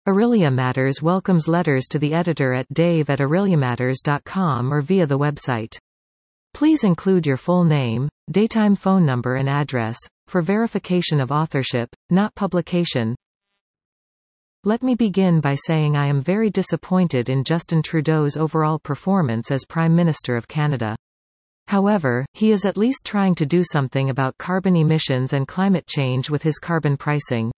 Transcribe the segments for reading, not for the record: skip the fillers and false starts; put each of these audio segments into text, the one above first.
Aurelia Matters welcomes letters to the editor at dave@aureliamatters.com or via the website. Please include your full name, daytime phone number and address, for verification of authorship, not publication. Let me begin by saying I am very disappointed in Justin Trudeau's overall performance as Prime Minister of Canada. However, he is at least trying to do something about carbon emissions and climate change with his carbon pricing.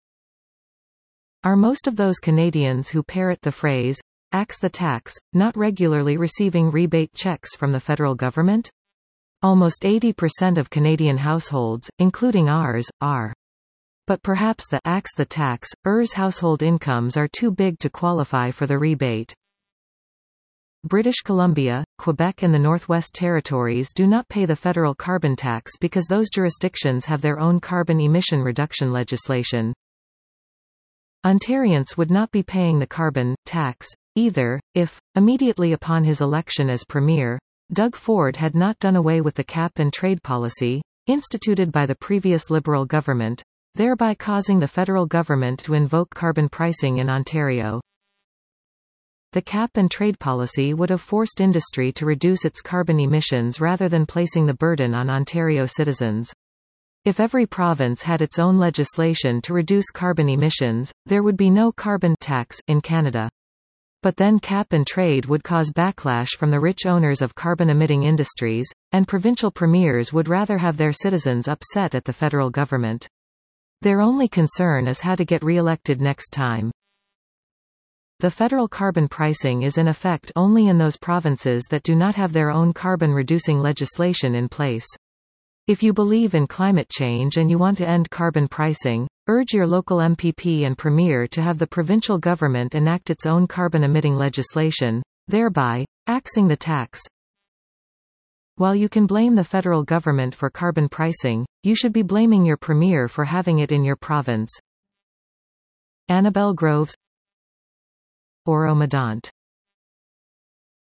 Are most of those Canadians who parrot the phrase, "axe the tax," not regularly receiving rebate checks from the federal government? Almost 80% of Canadian households, including ours, are. But perhaps the "axe the tax" household incomes are too big to qualify for the rebate. British Columbia, Quebec and the Northwest Territories do not pay the federal carbon tax because those jurisdictions have their own carbon emission reduction legislation. Ontarians would not be paying the carbon tax either, if, immediately upon his election as Premier, Doug Ford had not done away with the cap-and-trade policy, instituted by the previous Liberal government, thereby causing the federal government to invoke carbon pricing in Ontario. The cap-and-trade policy would have forced industry to reduce its carbon emissions rather than placing the burden on Ontario citizens. If every province had its own legislation to reduce carbon emissions, there would be no carbon tax in Canada. But then cap-and-trade would cause backlash from the rich owners of carbon-emitting industries, and provincial premiers would rather have their citizens upset at the federal government. Their only concern is how to get re-elected next time. The federal carbon pricing is in effect only in those provinces that do not have their own carbon-reducing legislation in place. If you believe in climate change and you want to end carbon pricing, urge your local MPP and Premier to have the provincial government enact its own carbon-emitting legislation, thereby axing the tax. While you can blame the federal government for carbon pricing, you should be blaming your Premier for having it in your province. Annabelle Groves, Oro Medant.